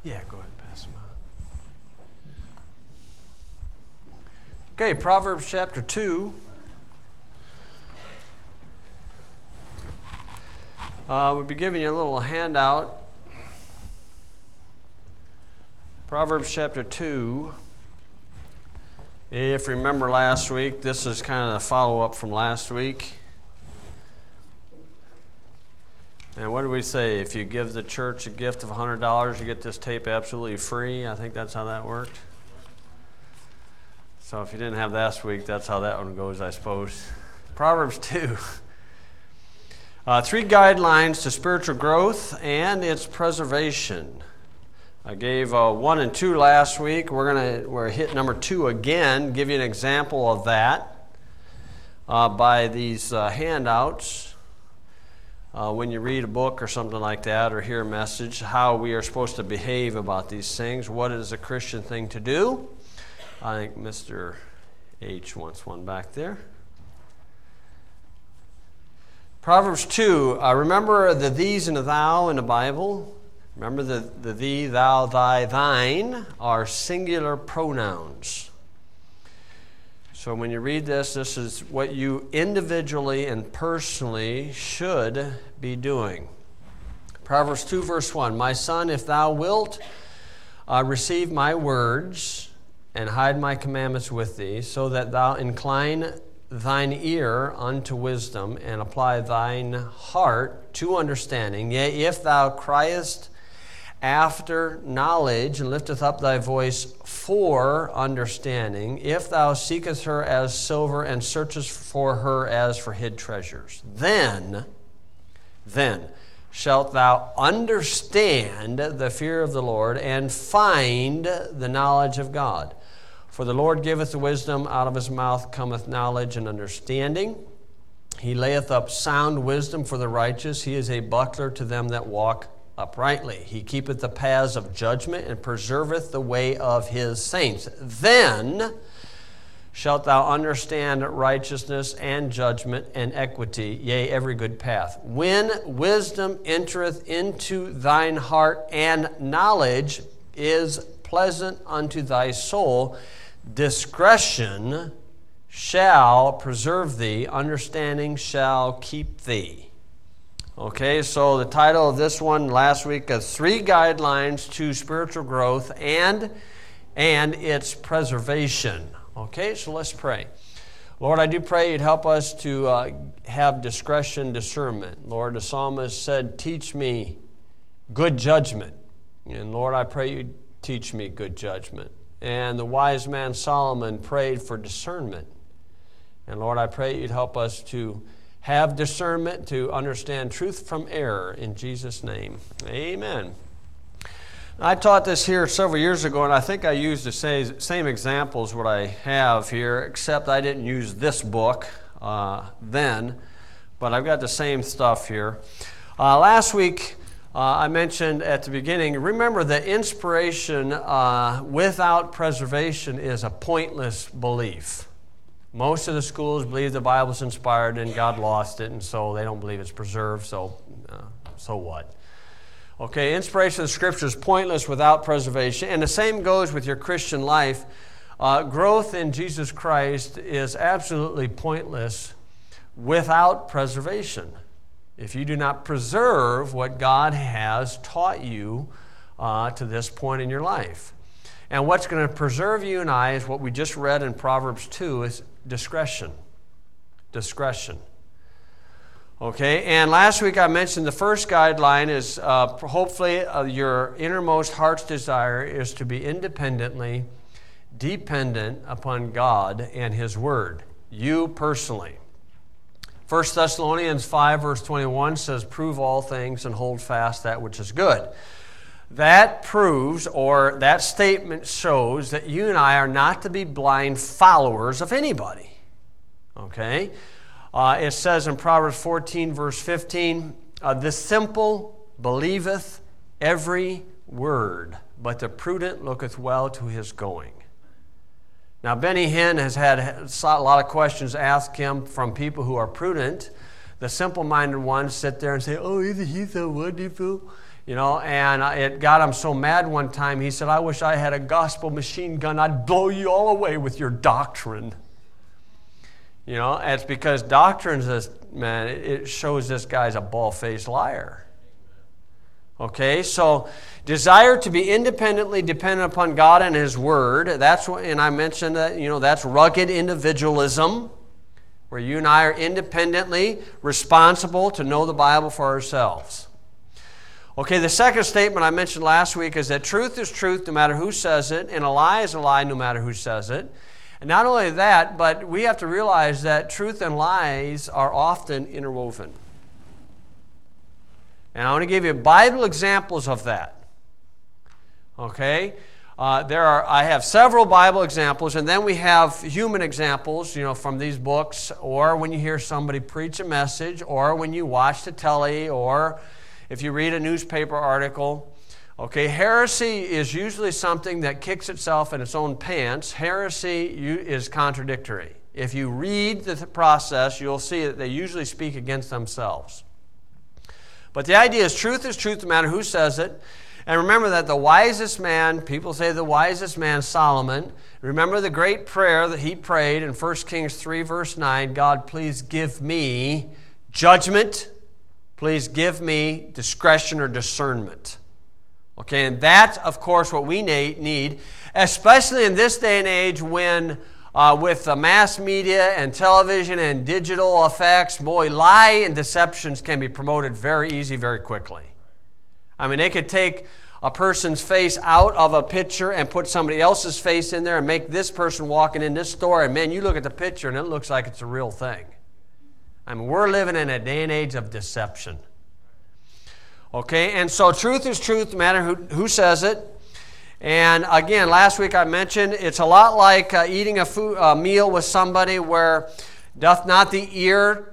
Yeah, go ahead and pass them out. Okay, Proverbs chapter 2. We'll be giving you a little handout. Proverbs chapter 2. If you remember last week, this is kind of a follow-up from last week. And what did we say? If you give the church a gift of $100, you get this tape absolutely free. I think that's how that worked. So if you didn't have last week, that's how that one goes, I suppose. Proverbs 2. 3 guidelines to spiritual growth and its preservation. I gave 1 and 2 last week. We're hit number 2 again. Give you an example of that by these handouts. When you read a book or something like that, or hear a message, how we are supposed to behave about these things. What is a Christian thing to do? I think Mr. H wants one back there. Proverbs 2. Remember the these and the thou in the Bible? Remember the thee, thou, thy, thine are singular pronouns. So when you read this, this is what you individually and personally should be doing. Proverbs 2 verse 1. My son, if thou wilt receive my words and hide my commandments with thee, so that thou incline thine ear unto wisdom and apply thine heart to understanding, yea, if thou criest after knowledge, and lifteth up thy voice for understanding, if thou seekest her as silver, and searchest for her as for hid treasures, then shalt thou understand the fear of the Lord, and find the knowledge of God. For the Lord giveth the wisdom, out of his mouth cometh knowledge and understanding. He layeth up sound wisdom for the righteous. He is a buckler to them that walk uprightly. He keepeth the paths of judgment, and preserveth the way of his saints. Then shalt thou understand righteousness and judgment and equity, yea, every good path. When wisdom entereth into thine heart, and knowledge is pleasant unto thy soul, discretion shall preserve thee, understanding shall keep thee. Okay, so the title of this one last week is 3 guidelines to spiritual growth and its preservation. Okay, so let's pray. Lord, I do pray you'd help us to have discretion, discernment. Lord, the psalmist said, teach me good judgment. And Lord, I pray you'd teach me good judgment. And the wise man Solomon prayed for discernment. And Lord, I pray you'd help us to have discernment to understand truth from error. In Jesus' name, amen. I taught this here several years ago, and I think I used the same examples what I have here, except I didn't use this book then, but I've got the same stuff here. Last week, I mentioned at the beginning, remember that inspiration without preservation is a pointless belief. Most of the schools believe the Bible's inspired and God lost it, and so they don't believe it's preserved, so what? Okay, inspiration of the Scripture is pointless without preservation, and the same goes with your Christian life. Growth in Jesus Christ is absolutely pointless without preservation. If you do not preserve what God has taught you to this point in your life. And what's going to preserve you and I is what we just read in Proverbs 2 is discretion. Discretion. Okay, and last week I mentioned the first guideline is hopefully your innermost heart's desire is to be independently dependent upon God and His Word. You personally. 1 Thessalonians 5 verse 21 says, prove all things and hold fast that which is good. That proves, or that statement shows, that you and I are not to be blind followers of anybody. Okay? It says in Proverbs 14, verse 15, the simple believeth every word, but the prudent looketh well to his going. Now, Benny Hinn has had a lot of questions asked him from people who are prudent. The simple-minded ones sit there and say, oh, isn't he so wonderful? And it got him so mad one time, he said, I wish I had a gospel machine gun. I'd blow you all away with your doctrine. It's because doctrines, it shows this guy's a bald-faced liar. Okay, so desire to be independently dependent upon God and His Word. That's what, and I mentioned that, that's rugged individualism, where you and I are independently responsible to know the Bible for ourselves. Okay, the second statement I mentioned last week is that truth is truth no matter who says it, and a lie is a lie no matter who says it. And not only that, but we have to realize that truth and lies are often interwoven. And I want to give you Bible examples of that. Okay? I have several Bible examples, and then we have human examples, from these books, or when you hear somebody preach a message, or when you watch the telly, or if you read a newspaper article. Okay, heresy is usually something that kicks itself in its own pants. Heresy is contradictory. If you read the process, you'll see that they usually speak against themselves. But the idea is truth no matter who says it. And remember that the wisest man, people say the wisest man, Solomon, remember the great prayer that he prayed in 1 Kings 3, verse 9, God, please give me judgment. Please give me discretion or discernment. Okay, and that's, of course, what we need, especially in this day and age when with the mass media and television and digital effects, boy, lie and deceptions can be promoted very easy, very quickly. I mean, they could take a person's face out of a picture and put somebody else's face in there and make this person walking in this store, and man, you look at the picture and it looks like it's a real thing. I mean, we're living in a day and age of deception. Okay, and so truth is truth no matter who says it. And again, last week I mentioned it's a lot like eating a meal with somebody where doth not the ear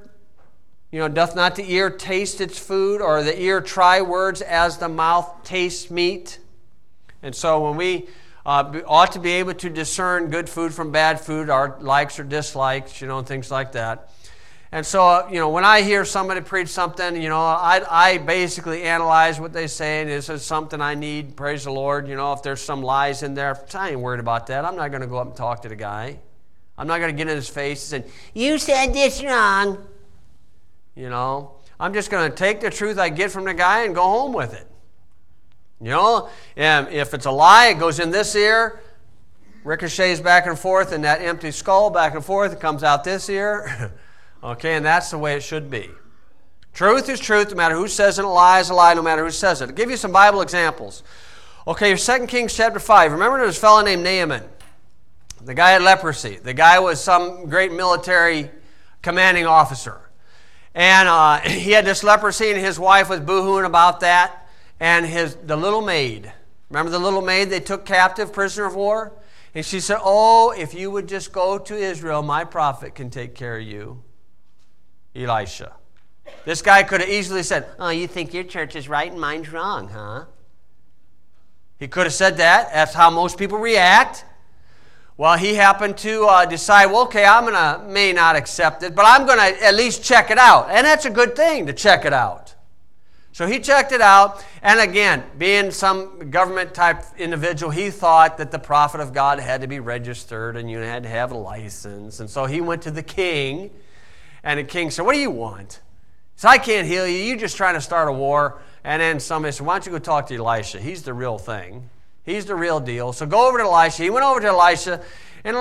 taste its food, or the ear try words as the mouth tastes meat? And so when we ought to be able to discern good food from bad food, our likes or dislikes, and things like that. And so, when I hear somebody preach something, I basically analyze what they say, and is this something I need? Praise the Lord. If there's some lies in there, I ain't worried about that. I'm not going to go up and talk to the guy. I'm not going to get in his face and say, you said this wrong. I'm just going to take the truth I get from the guy and go home with it. And if it's a lie, it goes in this ear, ricochets back and forth in that empty skull, back and forth, it comes out this ear. Okay, and that's the way it should be. Truth is truth no matter who says it. A lie is a lie no matter who says it. I'll give you some Bible examples. Okay, 2 Kings chapter 5. Remember there was a fellow named Naaman. The guy had leprosy. The guy was some great military commanding officer. And he had this leprosy, and his wife was boo-hooing about that. And the little maid, remember the little maid they took captive, prisoner of war? And she said, oh, if you would just go to Israel, my prophet can take care of you. Elisha. This guy could have easily said, oh, you think your church is right and mine's wrong, huh? He could have said that. That's how most people react. Well, he happened to decide, well, okay, may not accept it, but I'm going to at least check it out. And that's a good thing to check it out. So he checked it out, and again, being some government-type individual, he thought that the prophet of God had to be registered and you had to have a license. And so he went to the king, and the king said, what do you want? He said, I can't heal you. You're just trying to start a war. And then somebody said, why don't you go talk to Elisha? He's the real thing. He's the real deal. So go over to Elisha. He went over to Elisha, and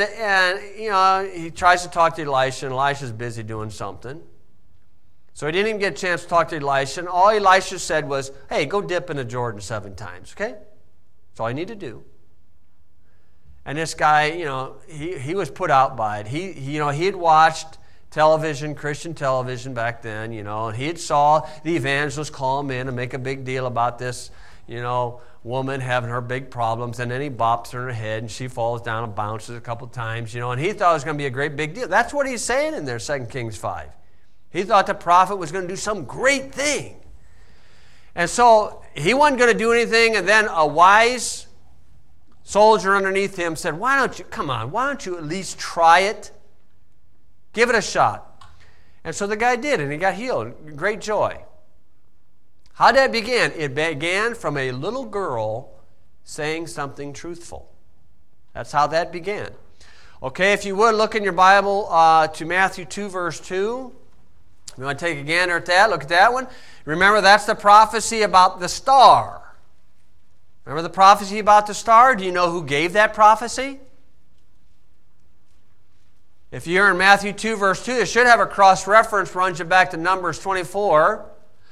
he tries to talk to Elisha, and Elisha's busy doing something. So he didn't even get a chance to talk to Elisha, and all Elisha said was, hey, go dip in the Jordan 7 times, okay? That's all you need to do. And this guy, he was put out by it. He had watched television, Christian television back then, and he had saw the evangelist call him in and make a big deal about this, woman having her big problems, and then he bops her in her head, and she falls down and bounces a couple times, and he thought it was going to be a great big deal. That's what he's saying in there, 2 Kings 5. He thought the prophet was going to do some great thing. And so he wasn't going to do anything, and then a wise soldier underneath him said, why don't you at least try it? Give it a shot. And so the guy did, and he got healed. Great joy. How did that begin? It began from a little girl saying something truthful. That's how that began. Okay, if you would, look in your Bible to Matthew 2, verse 2. You want to take a gander at that? Look at that one. Remember, that's the prophecy about the star. Remember the prophecy about the star? Do you know who gave that prophecy? If you're in Matthew 2, verse 2, it should have a cross-reference, runs you back to Numbers 24,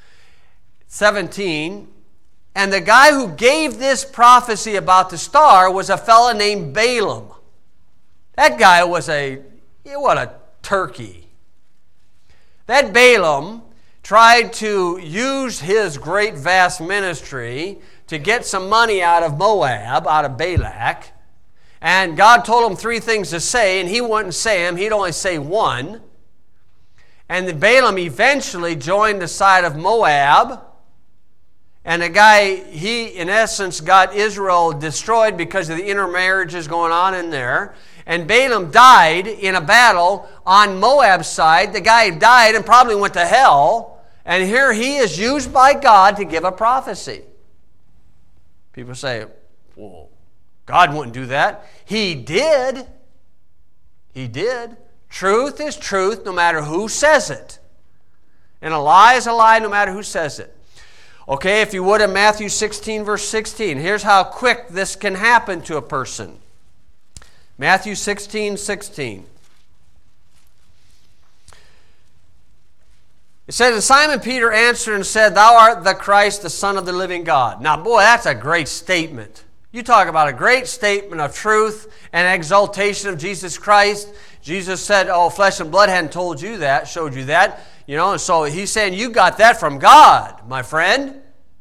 17. And the guy who gave this prophecy about the star was a fellow named Balaam. That guy was what a turkey. That Balaam tried to use his great vast ministry to get some money out of Moab, out of Balak. And God told him 3 things to say, and he wouldn't say them. He'd only say one. And then Balaam eventually joined the side of Moab. And the guy, he in essence got Israel destroyed because of the intermarriages going on in there. And Balaam died in a battle on Moab's side. The guy died and probably went to hell. And here he is used by God to give a prophecy. People say, well, God wouldn't do that. He did. He did. Truth is truth no matter who says it. And a lie is a lie no matter who says it. Okay, if you would, in Matthew 16, verse 16, here's how quick this can happen to a person. Matthew 16, 16. It says, and Simon Peter answered and said, Thou art the Christ, the Son of the living God. Now, boy, that's a great statement. You talk about a great statement of truth and exaltation of Jesus Christ. Jesus said, oh, flesh and blood hadn't told you that, showed you that. You know, and so he's saying, you got that from God, my friend.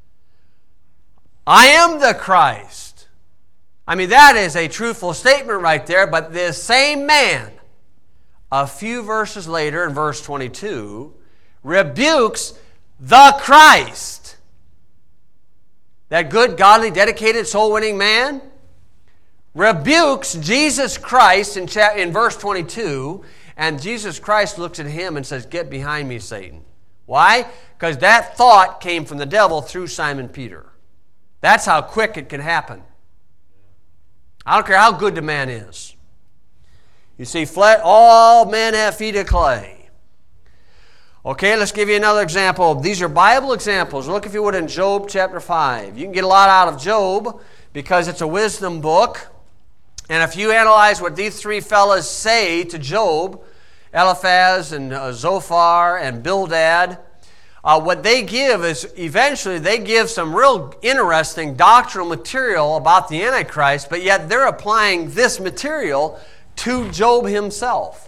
I am the Christ. I mean, that is a truthful statement right there, but this same man, a few verses later in verse 22, rebukes the Christ. That good, godly, dedicated, soul-winning man rebukes Jesus Christ in verse 22, and Jesus Christ looks at him and says, Get behind me, Satan. Why? Because that thought came from the devil through Simon Peter. That's how quick it can happen. I don't care how good the man is. You see, all men have feet of clay. Okay, let's give you another example. These are Bible examples. Look, if you would, in Job chapter 5. You can get a lot out of Job because it's a wisdom book. And if you analyze what these 3 fellas say to Job, Eliphaz and Zophar and Bildad, what they give is eventually they give some real interesting doctrinal material about the Antichrist, but yet they're applying this material to Job himself.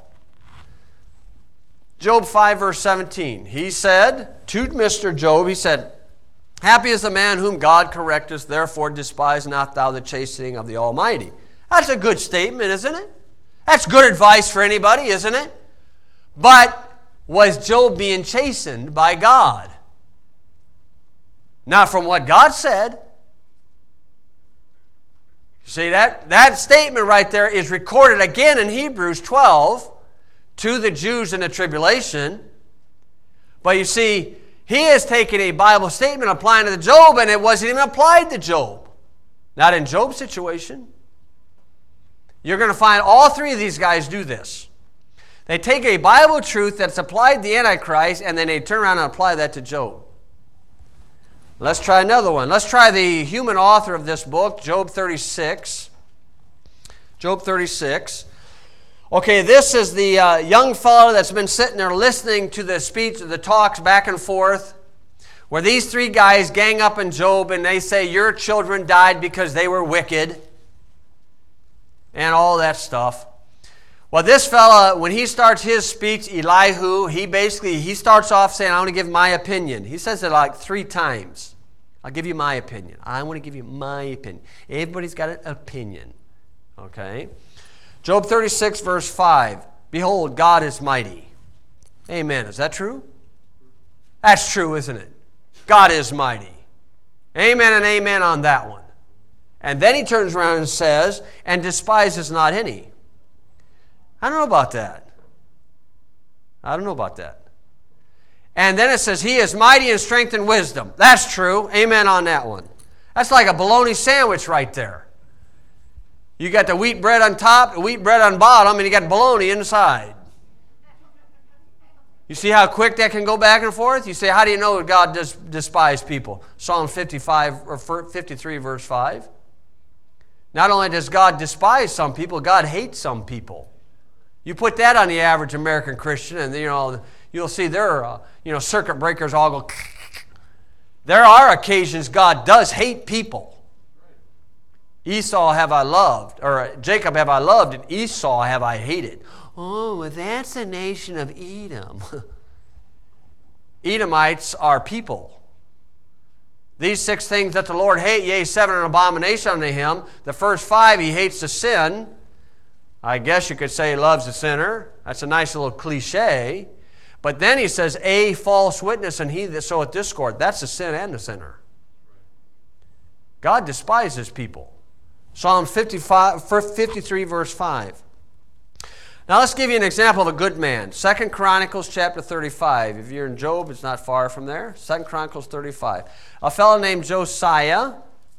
Job 5, verse 17. He said to Mr. Job, he said, Happy is the man whom God correcteth, therefore despise not thou the chastening of the Almighty. That's a good statement, isn't it? That's good advice for anybody, isn't it? But was Job being chastened by God? Not from what God said. See, that statement right there is recorded again in Hebrews 12 to the Jews in the tribulation. But you see, he has taken a Bible statement applying to Job, and it wasn't even applied to Job. Not in Job's situation. You're going to find all 3 of these guys do this. They take a Bible truth that's applied to the Antichrist, and then they turn around and apply that to Job. Let's try another one. Let's try the human author of this book, Job 36. Job 36. Okay, this is the young fellow that's been sitting there listening to the speech, the talks back and forth, where these 3 guys gang up on Job and they say, your children died because they were wicked, and all that stuff. Well, this fella, when he starts his speech, Elihu, he starts off saying, I want to give my opinion. He says it like 3 times. I'll give you my opinion. I want to give you my opinion. Everybody's got an opinion. Okay? Job 36, verse 5. Behold, God is mighty. Amen. Is that true? That's true, isn't it? God is mighty. Amen and amen on that one. And then he turns around and says, and despises not any. I don't know about that. I don't know about that. And then it says, he is mighty in strength and wisdom. That's true. Amen on that one. That's like a bologna sandwich right there. You got the wheat bread on top, the wheat bread on bottom, and you got bologna inside. You see how quick that can go back and forth? You say, how do you know God does despise people? Psalm 55 or 53 verse 5. Not only does God despise some people, God hates some people. You put that on the average American Christian, and you'll see their circuit breakers all go. There are occasions God does hate people. Esau have I loved, or Jacob have I loved, and Esau have I hated. Oh, well, that's the nation of Edom. Edomites are people. These 6 things that the Lord hate, yea, 7 are an abomination unto him. The first 5, he hates the sin. I guess you could say he loves the sinner. That's a nice little cliche. But then he says, a false witness, and he that soweth discord. That's the sin and the sinner. God despises people. Psalm 53, verse 5. Now let's give you an example of a good man. 2 Chronicles chapter 35. If you're in Job, it's not far from there. 2 Chronicles 35. A fellow named Josiah.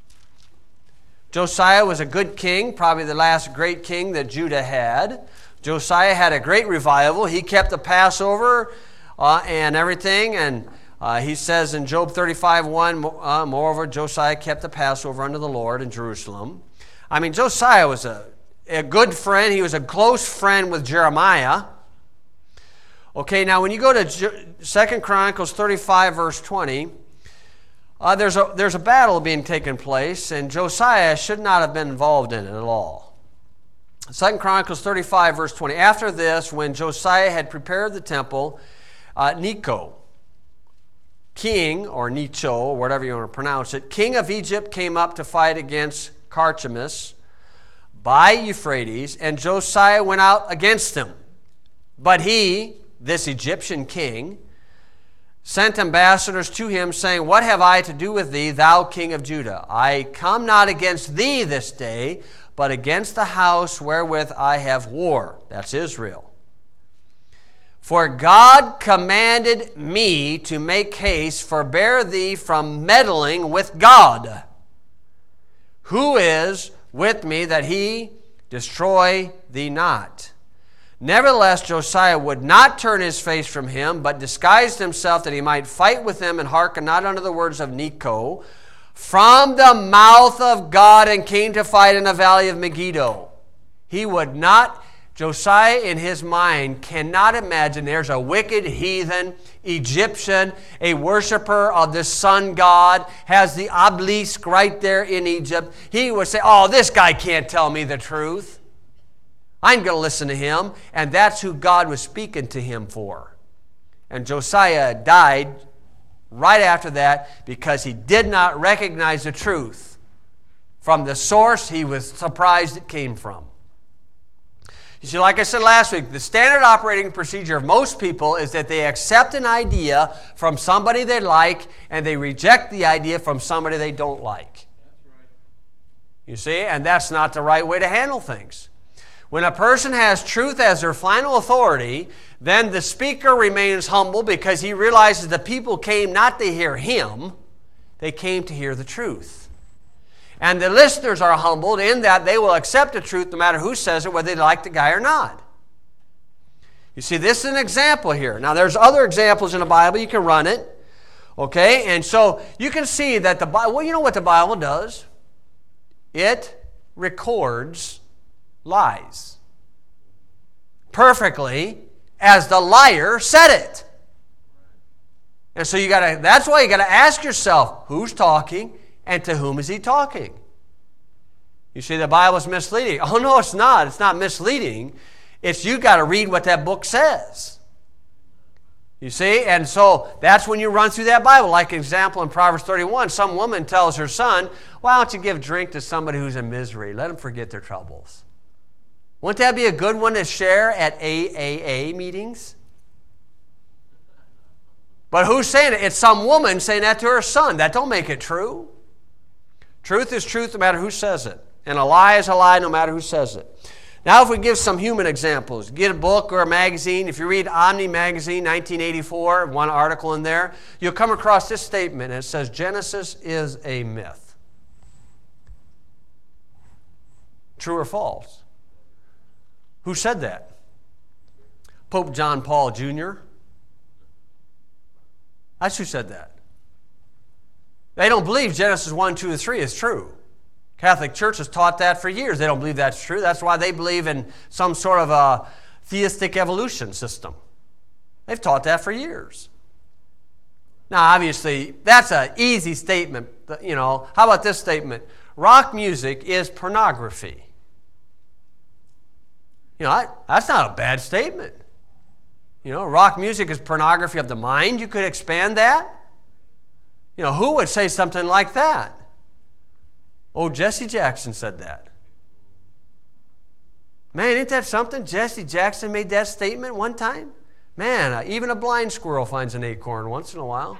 Josiah was a good king, probably the last great king that Judah had. Josiah had a great revival. He kept the Passover and everything. And he says in Job 35:1, moreover, Josiah kept the Passover unto the Lord in Jerusalem. I mean, Josiah was a good friend. He was a close friend with Jeremiah. Okay, now when you go to 2 Chronicles 35, verse 20, there's a battle being taken place, and Josiah should not have been involved in it at all. 2 Chronicles 35, verse 20. After this, when Josiah had prepared the temple, Necho, king, or Necho, or whatever you want to pronounce it, king of Egypt came up to fight against Carchemish by Euphrates, and Josiah went out against him. But he, this Egyptian king, sent ambassadors to him, saying, what have I to do with thee, thou king of Judah? I come not against thee this day, but against the house wherewith I have war. That's Israel. For God commanded me to make haste, forbear thee from meddling with God. Who is with me that he destroy thee not? Nevertheless, Josiah would not turn his face from him, but disguised himself that he might fight with him, and hearken not unto the words of Necho from the mouth of God, and came to fight in the valley of Megiddo. He would not. Josiah in his mind cannot imagine there's a wicked heathen Egyptian, a worshiper of the sun god, has the obelisk right there in Egypt. He would say, oh, this guy can't tell me the truth. I'm going to listen to him. And that's who God was speaking to him for. And Josiah died right after that because he did not recognize the truth from the source he was surprised it came from. You see, like I said last week, the standard operating procedure of most people is that they accept an idea from somebody they like and they reject the idea from somebody they don't like. You see, and that's not the right way to handle things. When a person has truth as their final authority, then the speaker remains humble because he realizes the people came not to hear him, they came to hear the truth. And the listeners are humbled in that they will accept the truth no matter who says it, whether they like the guy or not. You see, this is an example here. Now, there's other examples in the Bible. You can run it. Okay? And so you can see that the Bible, well, you know what the Bible does? It records lies perfectly as the liar said it. And so that's why you got to ask yourself, who's talking? And to whom is he talking? You see, the Bible is misleading. Oh, no, it's not. It's not misleading. It's you got to read what that book says. You see? And so that's when you run through that Bible. Like an example in Proverbs 31, some woman tells her son, why don't you give drink to somebody who's in misery? Let them forget their troubles. Wouldn't that be a good one to share at AAA meetings? But who's saying it? It's some woman saying that to her son. That don't make it true. Truth is truth no matter who says it. And a lie is a lie no matter who says it. Now, if we give some human examples, get a book or a magazine. If you read Omni Magazine, 1984, one article in there, you'll come across this statement. It says, Genesis is a myth. True or false? Who said that? Pope John Paul Jr.? That's who said that. They don't believe Genesis 1, 2, and 3 is true. Catholic Church has taught that for years. They don't believe that's true. That's why they believe in some sort of a theistic evolution system. They've taught that for years. Now, obviously, that's an easy statement. You know, how about this statement? Rock music is pornography. You know, that's not a bad statement. You know, rock music is pornography of the mind. You could expand that. You know, who would say something like that? Oh, Jesse Jackson said that. Man, ain't that something? Jesse Jackson made that statement one time? Man, even a blind squirrel finds an acorn once in a while.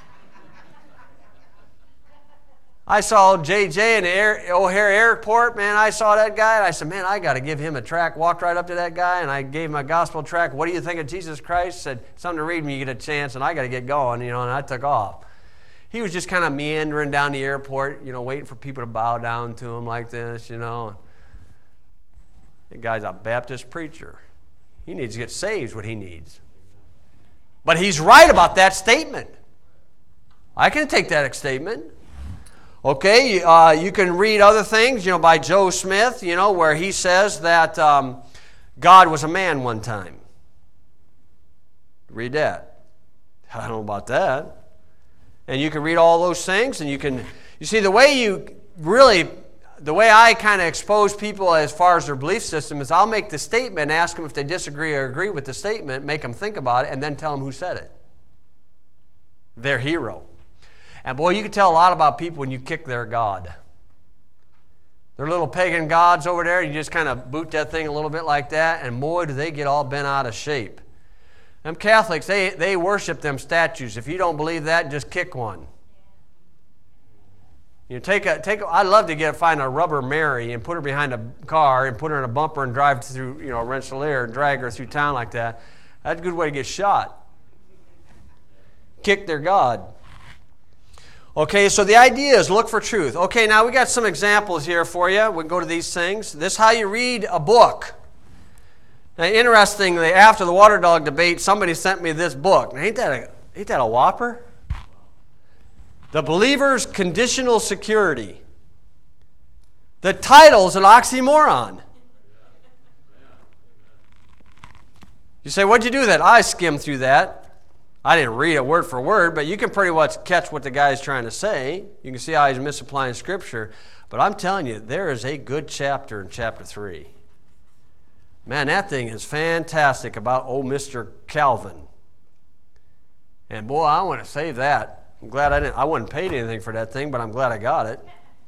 I saw JJ in the O'Hare Airport. Man, I saw that guy, and I said, man, I got to give him a tract. Walked right up to that guy, and I gave him a gospel tract. What do you think of Jesus Christ? Said, something to read when you get a chance, and I got to get going, you know, and I took off. He was just kind of meandering down the airport, you know, waiting for people to bow down to him like this, you know. The guy's a Baptist preacher. He needs to get saved is what he needs. But he's right about that statement. I can take that statement. Okay, you can read other things, you know, by Joe Smith, you know, where he says that God was a man one time. Read that. I don't know about that. And you can read all those things, and you see, the way I kind of expose people as far as their belief system is I'll make the statement, ask them if they disagree or agree with the statement, make them think about it, and then tell them who said it. Their hero. And boy, you can tell a lot about people when you kick their God. Their little pagan gods over there, you just kind of boot that thing a little bit like that, and boy, do they get all bent out of shape. Them Catholics, they worship them statues. If you don't believe that, just kick one. You I'd love to find a rubber Mary and put her behind a car and put her in a bumper and drive through, you know, Rensselaer and drag her through town like that. That's a good way to get shot. Kick their God. Okay, so the idea is look for truth. Okay, now we got some examples here for you. We can go to these things. This is how you read a book. Now, interestingly, after the water dog debate, somebody sent me this book. Now, ain't that a whopper? The Believer's Conditional Security. The title's an oxymoron. You say, what'd you do with that? I skimmed through that. I didn't read it word for word, but you can pretty much catch what the guy's trying to say. You can see how he's misapplying Scripture. But I'm telling you, there is a good chapter in chapter 3. Man, that thing is fantastic about old Mr. Calvin. And boy, I want to save that. I'm glad I wasn't paid anything for that thing, but I'm glad I got it.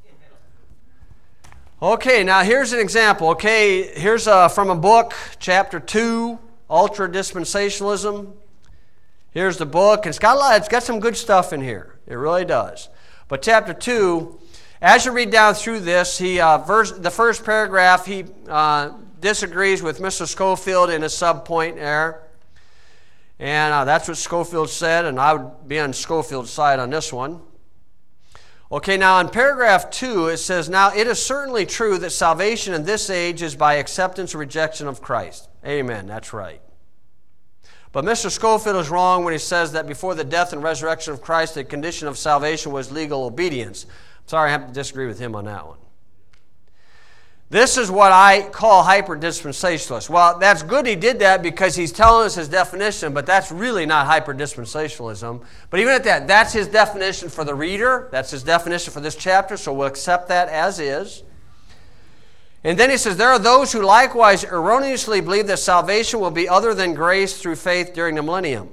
Okay, now here's an example. Okay, here's from a book, chapter 2, Ultra Dispensationalism. Here's the book. It's got some good stuff in here. It really does. But chapter 2, as you read down through this, the first paragraph, he disagrees with Mr. Scofield in a sub-point there. And that's what Scofield said, and I would be on Scofield's side on this one. Okay, now in paragraph 2, it says, now it is certainly true that salvation in this age is by acceptance or rejection of Christ. Amen, that's right. But Mr. Scofield is wrong when he says that before the death and resurrection of Christ, the condition of salvation was legal obedience. I'm sorry, I have to disagree with him on that one. This is what I call hyper-dispensationalist. Well, that's good he did that because he's telling us his definition, but that's really not hyper-dispensationalism. But even at that, that's his definition for the reader. That's his definition for this chapter, so we'll accept that as is. And then he says, there are those who likewise erroneously believe that salvation will be other than grace through faith during the millennium.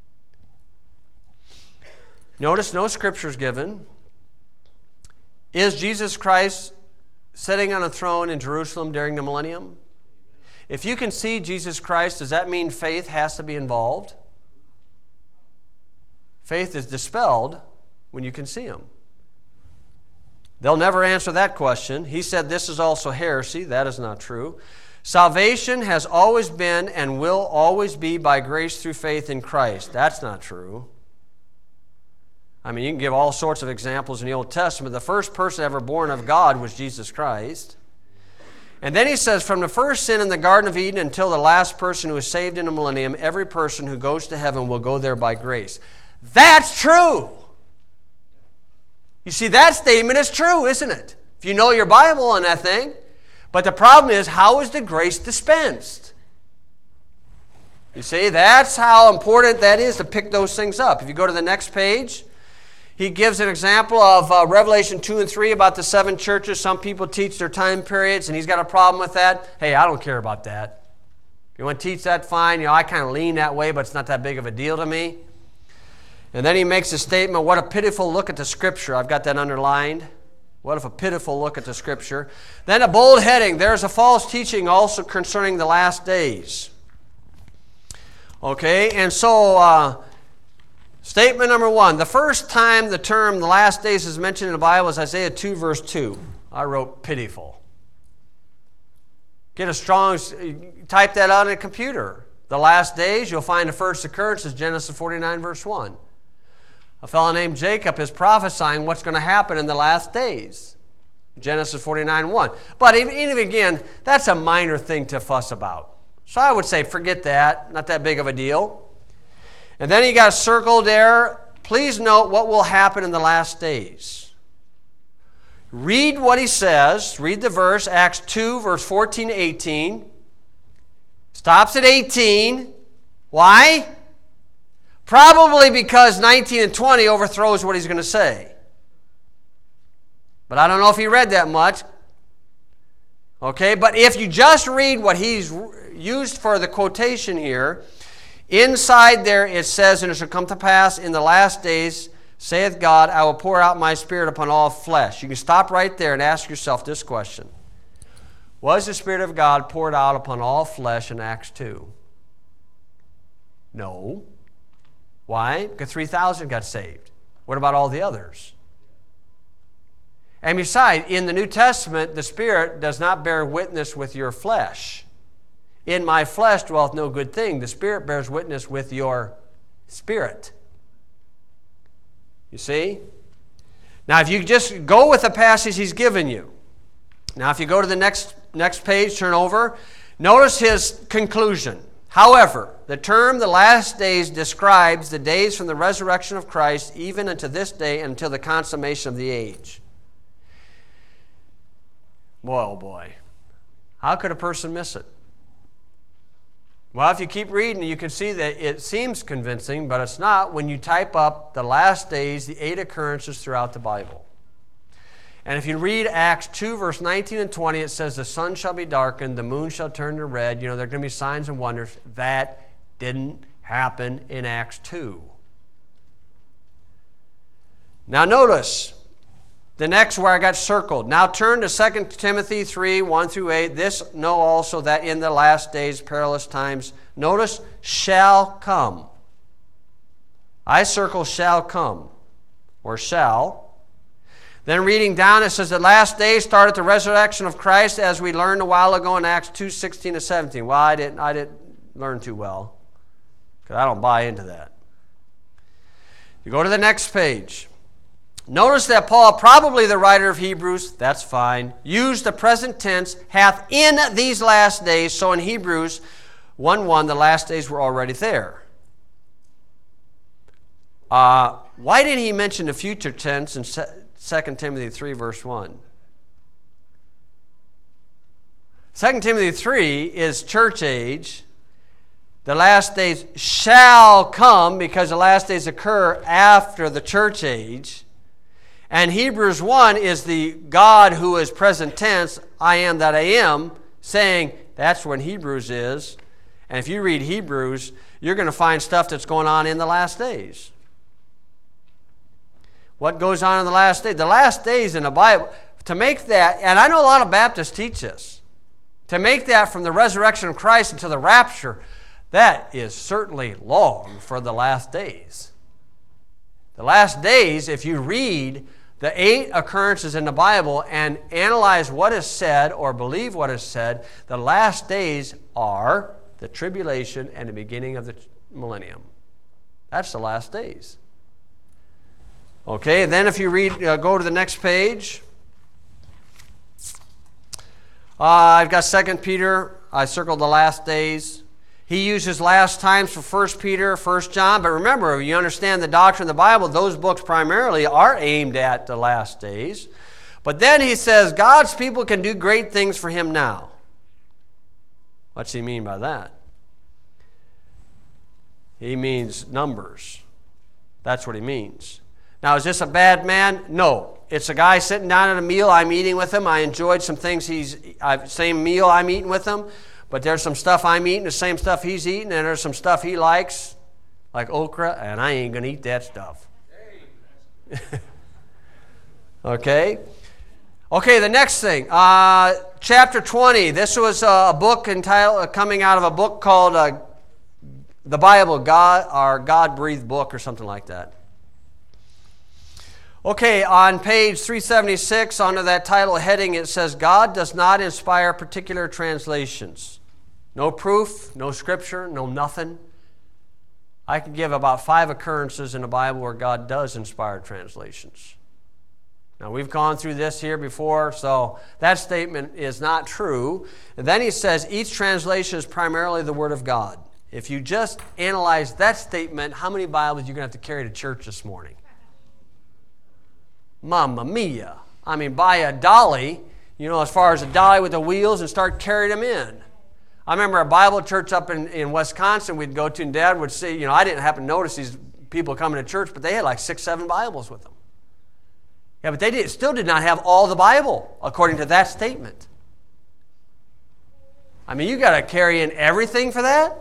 Notice no scripture is given. Is Jesus Christ sitting on a throne in Jerusalem during the millennium? If you can see Jesus Christ, does that mean faith has to be involved? Faith is dispelled when you can see him. They'll never answer that question. He said this is also heresy. That is not true. Salvation has always been and will always be by grace through faith in Christ. That's not true. I mean, you can give all sorts of examples in the Old Testament. The first person ever born of God was Jesus Christ. And then he says, from the first sin in the Garden of Eden until the last person who is saved in the millennium, every person who goes to heaven will go there by grace. That's true. You see, that statement is true, isn't it? If you know your Bible on that thing. But the problem is, how is the grace dispensed? You see, that's how important that is to pick those things up. If you go to the next page, he gives an example of Revelation 2 and 3 about the 7 churches. Some people teach their time periods, and he's got a problem with that. Hey, I don't care about that. If you want to teach that, fine. I kind of lean that way, but it's not that big of a deal to me. And then he makes a statement, what a pitiful look at the Scripture. I've got that underlined. What if a pitiful look at the Scripture. Then a bold heading, there's a false teaching also concerning the last days. Okay, and so statement number 1. The first time the term the last days is mentioned in the Bible is Isaiah 2, verse 2. I wrote pitiful. Get a strong, type that out on a computer. The last days, you'll find the first occurrence is Genesis 49, verse 1. A fellow named Jacob is prophesying what's going to happen in the last days. Genesis 49, 1. But even again, that's a minor thing to fuss about. So I would say forget that. Not that big of a deal. And then he got circled there. Please note what will happen in the last days. Read what he says. Read the verse, Acts 2, verse 14 to 18. Stops at 18. Why? Probably because 19 and 20 overthrows what he's going to say. But I don't know if he read that much. Okay, but if you just read what he's used for the quotation here, inside there it says, and it shall come to pass in the last days, saith God, I will pour out my Spirit upon all flesh. You can stop right there and ask yourself this question. Was the Spirit of God poured out upon all flesh in Acts 2? No. Why? Because 3,000 got saved. What about all the others? And besides, in the New Testament, the Spirit does not bear witness with your flesh. In my flesh dwelleth no good thing. The Spirit bears witness with your spirit. You see? Now, if you just go with the passage he's given you. Now, if you go to the next page, turn over. Notice his conclusion. However, the term the last days describes the days from the resurrection of Christ even unto this day until the consummation of the age. Boy, oh boy. How could a person miss it? Well, if you keep reading, you can see that it seems convincing, but it's not when you type up the last days, the 8 occurrences throughout the Bible. And if you read Acts 2, verse 19 and 20, it says, the sun shall be darkened, the moon shall turn to red. There are going to be signs and wonders. That didn't happen in Acts 2. Now notice, the next where I got circled. Now turn to 2 Timothy 3, 1 through 8. This know also that in the last days, perilous times, notice, shall come. I circle shall come, or shall. Then reading down, it says the last days start at the resurrection of Christ, as we learned a while ago in Acts 2, 16 to 17. Well, I didn't learn too well, because I don't buy into that. You go to the next page. Notice that Paul, probably the writer of Hebrews, that's fine, used the present tense, hath in these last days. So in Hebrews 1:1, the last days were already there. Why did he mention the future tense in 2 Timothy 3, verse 1? 2 Timothy 3 is church age. The last days shall come because the last days occur after the church age. And Hebrews 1 is the God who is present tense, I am that I am, saying that's when Hebrews is. And if you read Hebrews, you're going to find stuff that's going on in the last days. What goes on in the last days? The last days in the Bible, to make that, and I know a lot of Baptists teach this, to make that from the resurrection of Christ until the rapture, that is certainly long for the last days. The last days, if you read the 8 occurrences in the Bible and analyze what is said or believe what is said, the last days are the tribulation and the beginning of the millennium. That's the last days. Okay, then if you read, go to the next page. I've got 2 Peter. I circled the last days. He uses last times for 1 Peter, 1 John. But remember, you understand the doctrine of the Bible, those books primarily are aimed at the last days. But then he says, God's people can do great things for him now. What's he mean by that? He means numbers. That's what he means. Now, is this a bad man? No. It's a guy sitting down at a meal. I'm eating with him. I enjoyed some things same meal I'm eating with him. But there's some stuff I'm eating, the same stuff he's eating, and there's some stuff he likes, like okra, and I ain't going to eat that stuff. Okay? Okay, the next thing. Chapter 20. This was a book entitled, coming out of a book called the Bible, God-breathed book or something like that. Okay, on page 376, under that title heading, it says, God does not inspire particular translations. No proof, no scripture, no nothing. I can give about 5 occurrences in the Bible where God does inspire translations. Now, we've gone through this here before, so that statement is not true. And then he says, each translation is primarily the Word of God. If you just analyze that statement, how many Bibles are you going to have to carry to church this morning? Mamma mia. I mean, buy a dolly, as far as a dolly with the wheels, and start carrying them in. I remember a Bible church up in Wisconsin we'd go to, and Dad would say, I didn't happen to notice these people coming to church, but they had like 6, 7 Bibles with them. Yeah, but they still did not have all the Bible, according to that statement. I mean, you got to carry in everything for that?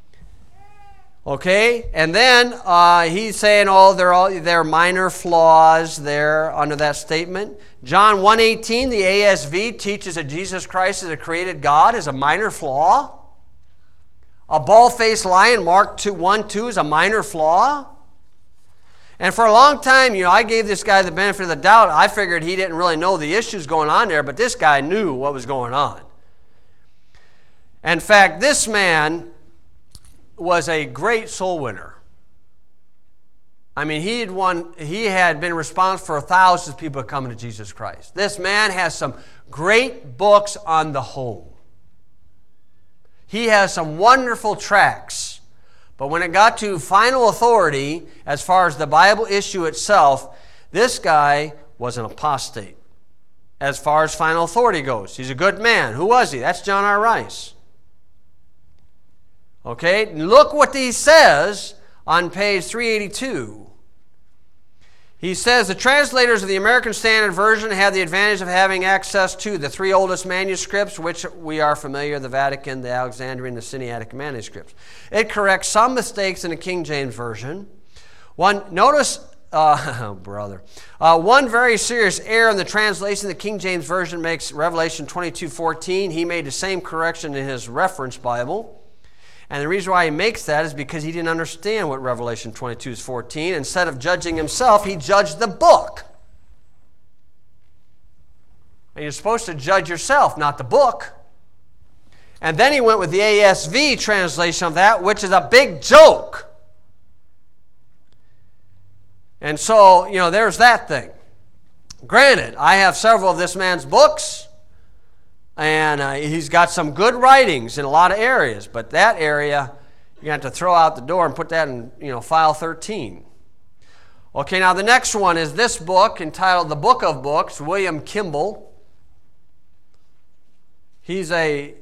Okay, and then he's saying, they're minor flaws there under that statement. John 1:18, the ASV teaches that Jesus Christ is a created God, is a minor flaw. A bald-faced lion, Mark 1:2, is a minor flaw. And for a long time, I gave this guy the benefit of the doubt. I figured he didn't really know the issues going on there, but this guy knew what was going on. In fact, this man was a great soul winner. I mean, he had been responsible for thousands of people coming to Jesus Christ. This man has some great books on the home. He has some wonderful tracts. But when it got to final authority, as far as the Bible issue itself, this guy was an apostate. As far as final authority goes, he's a good man. Who was he? That's John R. Rice. Okay, look what he says on page 382. He says, the translators of the American Standard Version have the advantage of having access to the 3 oldest manuscripts, which we are familiar, the Vatican, the Alexandrian, the Sinaitic manuscripts. It corrects some mistakes in the King James Version. One very serious error in the translation the King James Version makes Revelation 22:14. He made the same correction in his reference Bible. And the reason why he makes that is because he didn't understand what Revelation 22:14. Instead of judging himself, he judged the book. And you're supposed to judge yourself, not the book. And then he went with the ASV translation of that, which is a big joke. And so, there's that thing. Granted, I have several of this man's books. And he's got some good writings in a lot of areas, but that area you have to throw out the door and put that in, file 13. Okay, now the next one is this book entitled The Book of Books, William Kimball. He's a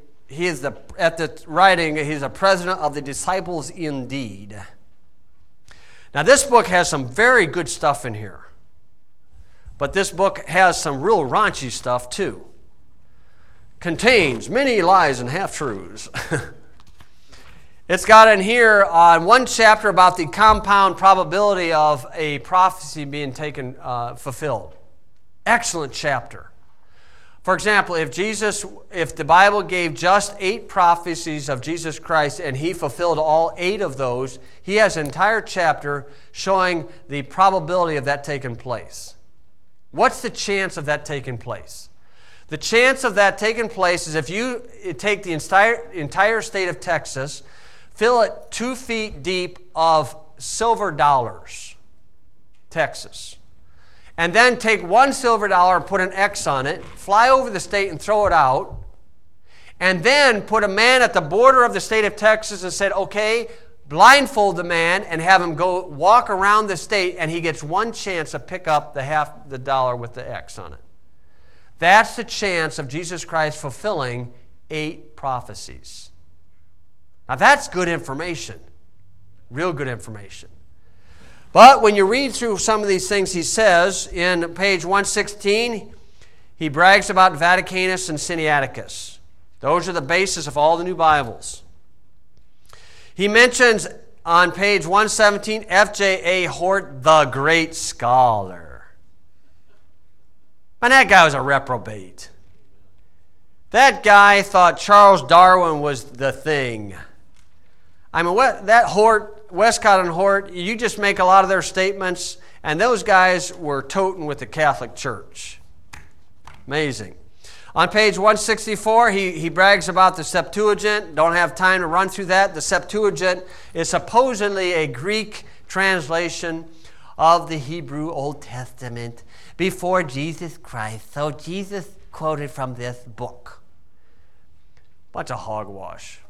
president of the Disciples Indeed. Now this book has some very good stuff in here, but this book has some real raunchy stuff too. Contains many lies and half-truths. It's got in here one chapter about the compound probability of a prophecy being fulfilled. Excellent chapter. For example, if the Bible gave just 8 prophecies of Jesus Christ and he fulfilled all 8 of those, he has an entire chapter showing the probability of that taking place. What's the chance of that taking place? The chance of that taking place is if you take the entire state of Texas, fill it 2 feet deep of silver dollars, Texas, and then take one silver dollar and put an X on it, fly over the state and throw it out, and then put a man at the border of the state of Texas and said, okay, blindfold the man and have him go walk around the state, and he gets one chance to pick up the dollar with the X on it. That's the chance of Jesus Christ fulfilling 8 prophecies. Now that's good information, real good information. But when you read through some of these things he says, in page 116, he brags about Vaticanus and Sinaiticus. Those are the basis of all the new Bibles. He mentions on page 117, F.J.A. Hort, the great scholar. And that guy was a reprobate. That guy thought Charles Darwin was the thing. I mean, that Hort, Westcott and Hort, you just make a lot of their statements, and those guys were toting with the Catholic Church. Amazing. On page 164, he brags about the Septuagint. Don't have time to run through that. The Septuagint is supposedly a Greek translation of the Hebrew Old Testament before Jesus Christ. So Jesus quoted from this book. Bunch of hogwash.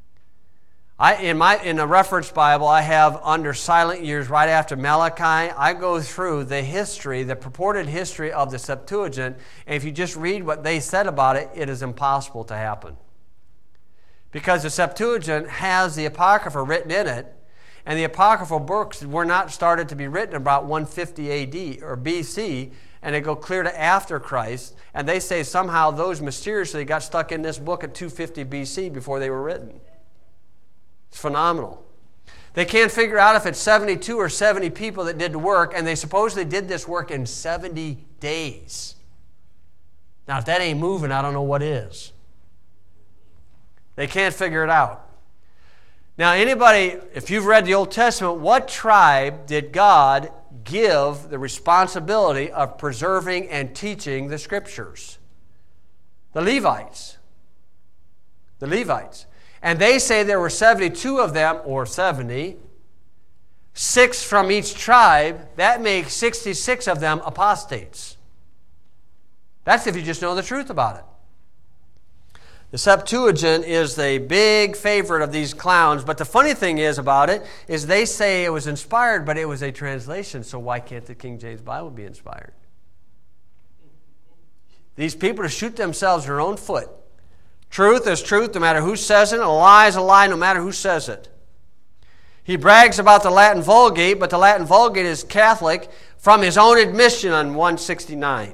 In the reference Bible, I have under silent years right after Malachi, I go through the history, the purported history of the Septuagint, and if you just read what they said about it, it is impossible to happen. Because the Septuagint has the Apocrypha written in it, and the Apocryphal books were not started to be written about 150 AD or BC, and they go clear to after Christ, and they say somehow those mysteriously got stuck in this book at 250 BC before they were written. It's phenomenal. They can't figure out if it's 72 or 70 people that did the work, and they supposedly did this work in 70 days. Now, if that ain't moving, I don't know what is. They can't figure it out. Now, anybody, if you've read the Old Testament, what tribe did God give the responsibility of preserving and teaching the Scriptures? The Levites. The Levites. And they say there were 72 of them, or 70, 6 from each tribe. That makes 66 of them apostates. That's if you just know the truth about it. The Septuagint is the big favorite of these clowns, but the funny thing is about it is they say it was inspired, but it was a translation, so why can't the King James Bible be inspired? These people to shoot themselves in their own foot. Truth is truth no matter who says it, and a lie is a lie no matter who says it. He brags about the Latin Vulgate, but the Latin Vulgate is Catholic from his own admission on 169.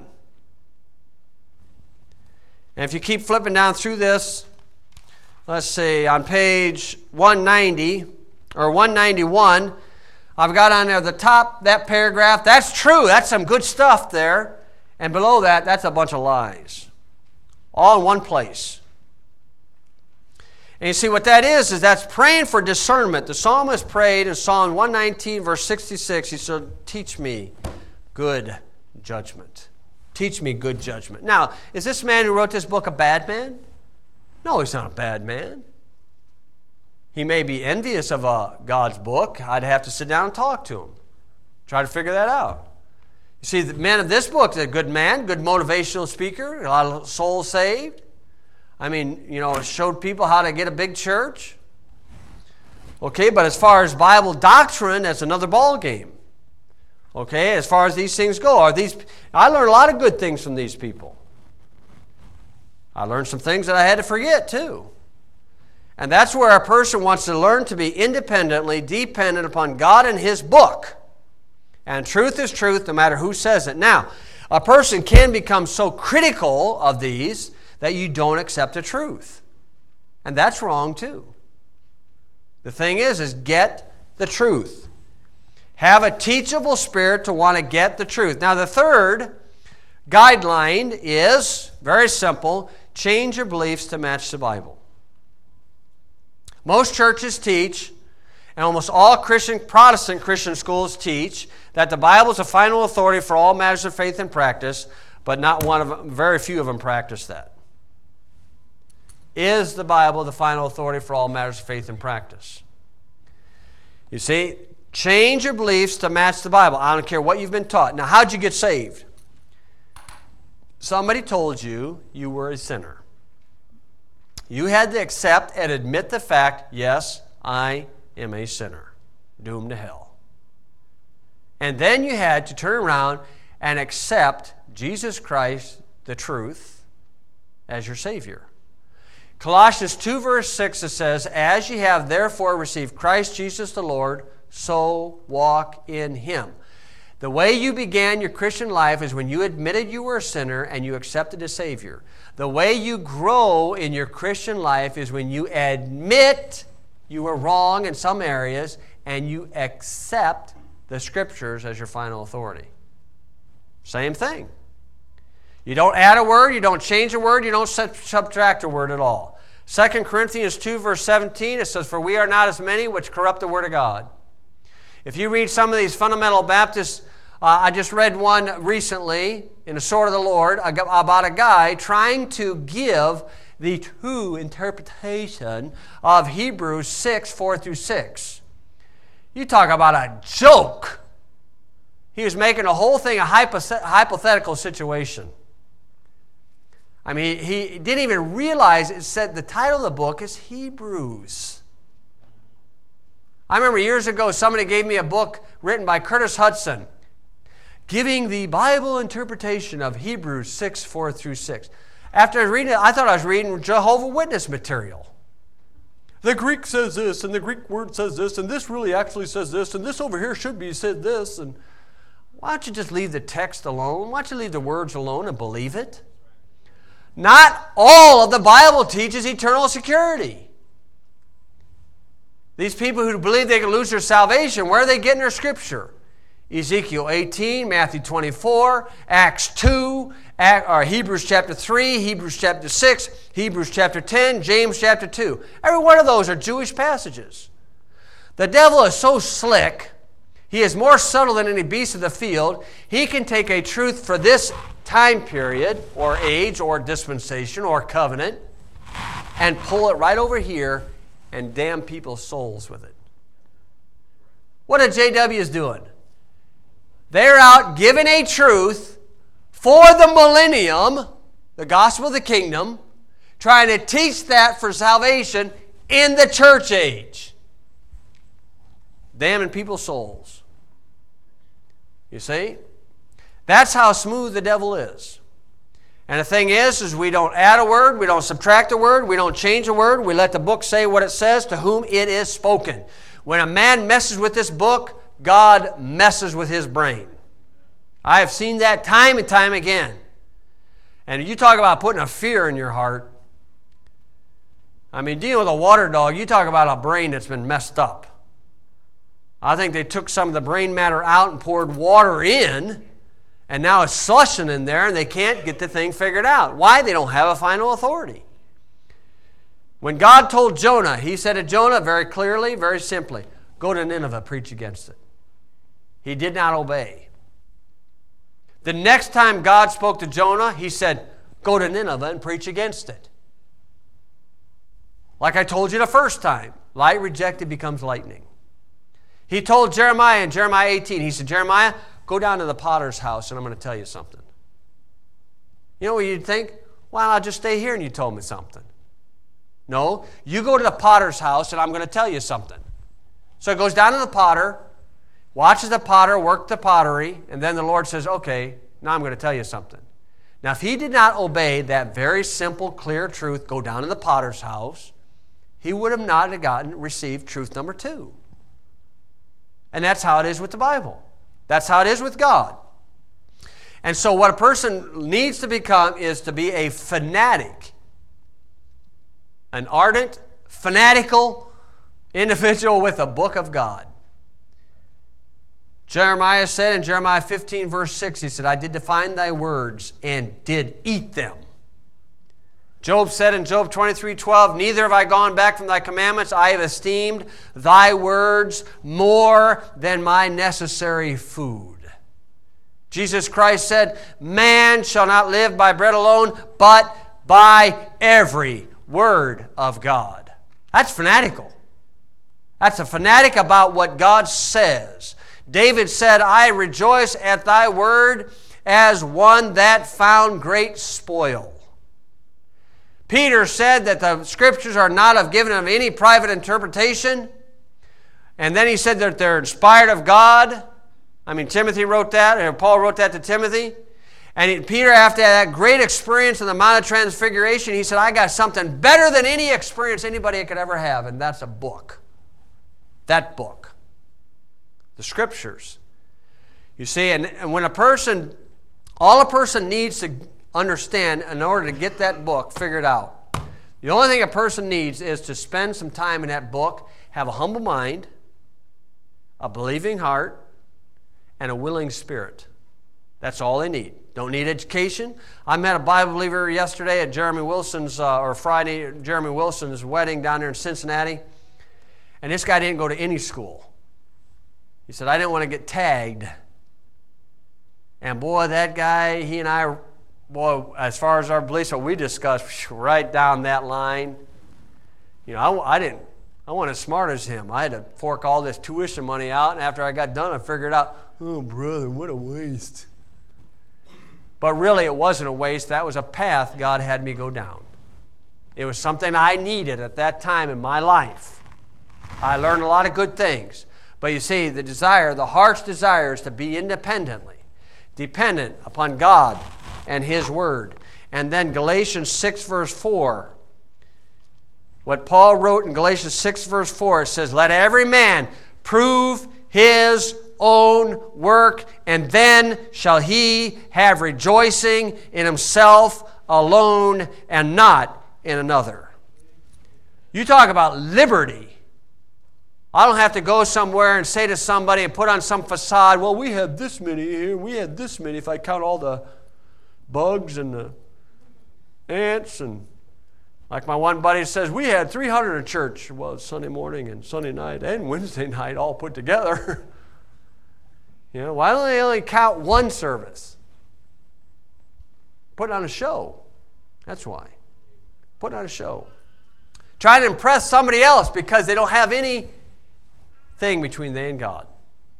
And if you keep flipping down through this, let's see, on page 190 or 191, I've got on there the top, that paragraph. That's true. That's some good stuff there. And below that, that's a bunch of lies. All in one place. And you see what that is that's praying for discernment. The psalmist prayed in Psalm 119, verse 66. He said, teach me good judgment. Teach me good judgment. Now, is this man who wrote this book a bad man? No, he's not a bad man. He may be envious of God's book. I'd have to sit down and talk to him. Try to figure that out. You see, the man of this book is a good man, good motivational speaker, a lot of souls saved. I mean, showed people how to get a big church. Okay, but as far as Bible doctrine, that's another ball game. Okay, as far as these things go, I learned a lot of good things from these people. I learned some things that I had to forget too. And that's where a person wants to learn to be independently dependent upon God and His book. And truth is truth no matter who says it. Now, a person can become so critical of these that you don't accept the truth. And that's wrong too. The thing is get the truth. Have a teachable spirit to want to get the truth. Now the third guideline is very simple. Change your beliefs to match the Bible. Most churches teach And almost all Protestant Christian schools teach that the Bible is the final authority for all matters of faith and practice, but very few of them practice that. Is the Bible the final authority for all matters of faith and practice? You see, change your beliefs to match the Bible. I don't care what you've been taught. Now, how'd you get saved? Somebody told you you were a sinner. You had to accept and admit the fact, yes, I am a sinner, doomed to hell. And then you had to turn around and accept Jesus Christ, the truth, as your Savior. Colossians 2 verse 6, it says, as ye have therefore received Christ Jesus the Lord, so walk in Him. The way you began your Christian life is when you admitted you were a sinner and you accepted a Savior. The way you grow in your Christian life is when you admit you were wrong in some areas and you accept the Scriptures as your final authority. Same thing. You don't add a word, you don't change a word, you don't subtract a word at all. 2 Corinthians 2 verse 17, it says, for we are not as many which corrupt the word of God. If you read some of these fundamental Baptists, I just read one recently in the Sword of the Lord about a guy trying to give the true interpretation of Hebrews 6, 4 through 6. You talk about a joke. He was making the whole thing a hypothetical situation. I mean, he didn't even realize it said the title of the book is Hebrews. I remember years ago somebody gave me a book written by Curtis Hudson, giving the Bible interpretation of Hebrews 6, 4 through 6. After I was reading it, I thought I was reading Jehovah's Witness material. The Greek says this, and the Greek word says this, and this really actually says this, and this over here should be said this. And why don't you just leave the text alone? Why don't you leave the words alone and believe it? Not all of the Bible teaches eternal security. These people who believe they can lose their salvation, where are they getting their Scripture? Ezekiel 18, Matthew 24, Acts 2, Hebrews chapter 3, Hebrews chapter 6, Hebrews chapter 10, James chapter 2. Every one of those are Jewish passages. The devil is so slick, he is more subtle than any beast of the field. He can take a truth for this time period or age or dispensation or covenant and pull it right over here and damn people's souls with it. What are JWs doing? They're out giving a truth for the millennium, the gospel of the kingdom, trying to teach that for salvation in the church age. Damning people's souls. You see? That's how smooth the devil is. And the thing is we don't add a word, we don't subtract a word, we don't change a word, we let the book say what it says to whom it is spoken. When a man messes with this book, God messes with his brain. I have seen that time and time again. And you talk about putting a fear in your heart. I mean, dealing with a water dog, you talk about a brain that's been messed up. I think they took some of the brain matter out and poured water in, and now it's slushing in there, and they can't get the thing figured out. Why? They don't have a final authority. When God told Jonah, He said to Jonah very clearly, very simply, go to Nineveh, preach against it. He did not obey. The next time God spoke to Jonah, He said, go to Nineveh and preach against it. Like I told you the first time, light rejected becomes lightning. He told Jeremiah in Jeremiah 18, He said, Jeremiah, go down to the potter's house and I'm going to tell you something. You know what you'd think? Why don't I just stay here and you told me something? No, you go to the potter's house and I'm going to tell you something. So he goes down to the potter, watches the potter work the pottery, and then the Lord says, okay, now I'm going to tell you something. Now, if he did not obey that very simple, clear truth, go down to the potter's house, he would have not received truth number 2. And that's how it is with the Bible. That's how it is with God. And so what a person needs to become is to be a fanatic, an ardent, fanatical individual with a book of God. Jeremiah said in Jeremiah 15 verse 6, he said, I did define thy words and did eat them. Job said in Job 23:12, neither have I gone back from thy commandments. I have esteemed thy words more than my necessary food. Jesus Christ said, man shall not live by bread alone, but by every word of God. That's fanatical. That's a fanatic about what God says. David said, I rejoice at thy word as one that found great spoil. Peter said that the Scriptures are not given of any private interpretation. And then he said that they're inspired of God. Timothy wrote that, and Paul wrote that to Timothy. And Peter, after that great experience in the Mount of Transfiguration, he said, I got something better than any experience anybody could ever have, and that's a book. That book. The Scriptures. You see, and when all a person needs to understand in order to get that book figured out, the only thing a person needs is to spend some time in that book, have a humble mind, a believing heart, and a willing spirit. That's all they need. Don't need education. I met a Bible believer yesterday at Jeremy Wilson's, Jeremy Wilson's wedding down there in Cincinnati. And this guy didn't go to any school. He said, I didn't want to get tagged. And boy, that guy, he and I, as far as our beliefs, what we discussed, right down that line. I wasn't as smart as him. I had to fork all this tuition money out, and after I got done, I figured out, oh, brother, what a waste. But really, it wasn't a waste. That was a path God had me go down. It was something I needed at that time in my life. I learned a lot of good things. But you see, the heart's desire is to be dependent upon God and His Word. And then Galatians 6, verse 4. What Paul wrote in Galatians 6, verse 4, it says, let every man prove his own work, and then shall he have rejoicing in himself alone and not in another. You talk about liberty. I don't have to go somewhere and say to somebody and put on some facade, well, we had this many here, we had this many, if I count all the bugs and the ants. And like my one buddy says, we had 300 in church. Well, Sunday morning and Sunday night and Wednesday night all put together. Why don't they only count one service? Put on a show. That's why. Put on a show. Try to impress somebody else because they don't have anything between they and God.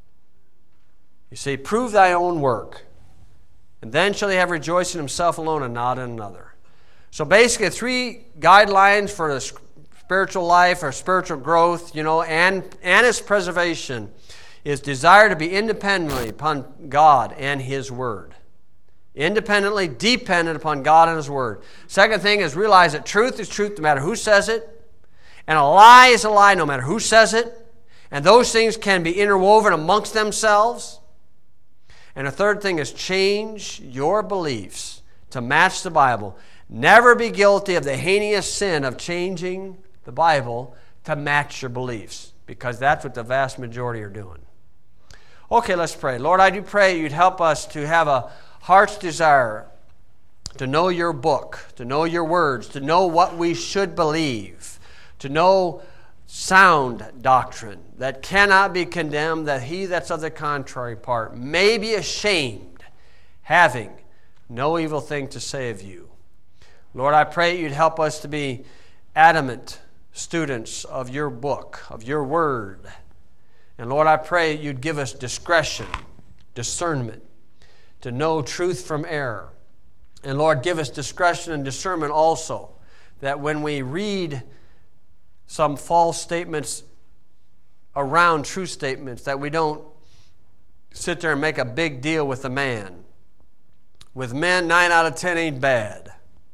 You see, prove thy own work, and then shall he have rejoicing in himself alone and not in another. So basically, 3 guidelines for the spiritual life or spiritual growth, and its preservation is desire to be independently upon God and His Word. Independently dependent upon God and His Word. Second thing is realize that truth is truth no matter who says it, and a lie is a lie no matter who says it, and those things can be interwoven amongst themselves. And the third thing is change your beliefs to match the Bible. Never be guilty of the heinous sin of changing the Bible to match your beliefs, because that's what the vast majority are doing. Okay, let's pray. Lord, I do pray you'd help us to have a heart's desire to know your book, to know your words, to know what we should believe, to know sound doctrine that cannot be condemned, that he that's of the contrary part may be ashamed, having no evil thing to say of you. Lord, I pray you'd help us to be adamant students of your book, of your word. And Lord, I pray you'd give us discretion, discernment, to know truth from error. And Lord, give us discretion and discernment also, that when we read some false statements around true statements, that we don't sit there and make a big deal with the man. With men, 9 out of 10 ain't bad.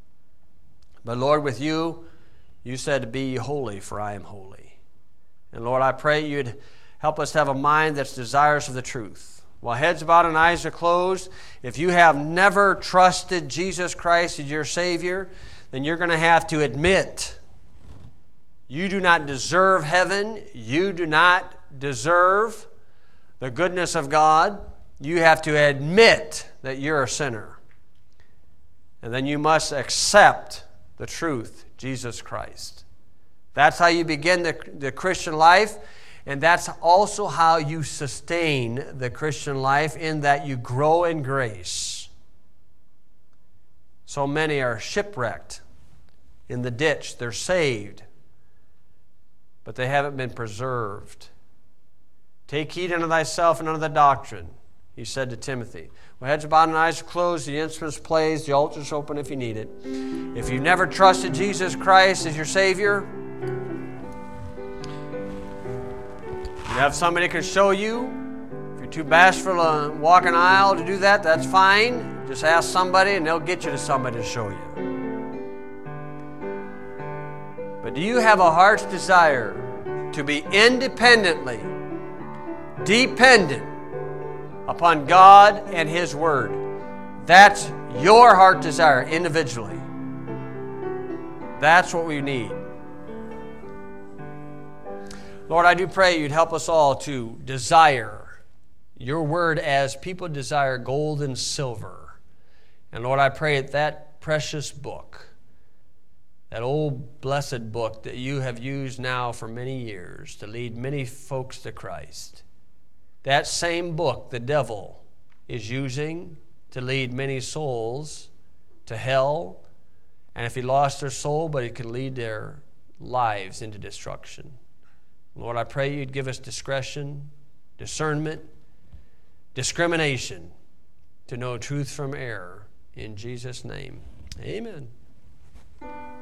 But Lord, with you, you said to be ye holy, for I am holy. And Lord, I pray you'd help us to have a mind that's desirous of the truth. While heads are bowed and eyes are closed, if you have never trusted Jesus Christ as your Savior, then you're going to have to admit you do not deserve heaven. You do not deserve the goodness of God. You have to admit that you're a sinner. And then you must accept the truth, Jesus Christ. That's how you begin the Christian life, and that's also how you sustain the Christian life, in that you grow in grace. So many are shipwrecked in the ditch. They're saved, but they haven't been preserved. Take heed unto thyself and unto the doctrine, he said to Timothy. Well, heads bowed and eyes closed, the instruments plays, the altar's open if you need it. If you've never trusted Jesus Christ as your Savior, you have somebody that can show you. If you're too bashful to walk an aisle to do that, that's fine. Just ask somebody and they'll get you to somebody to show you. But do you have a heart's desire to be independently dependent upon God and His Word? That's your heart desire individually. That's what we need. Lord, I do pray you'd help us all to desire your word as people desire gold and silver. And Lord, I pray that precious book, that old blessed book that you have used now for many years to lead many folks to Christ, that same book the devil is using to lead many souls to hell. And if he lost their soul, but it could lead their lives into destruction. Lord, I pray you'd give us discretion, discernment, discrimination to know truth from error. In Jesus' name, amen.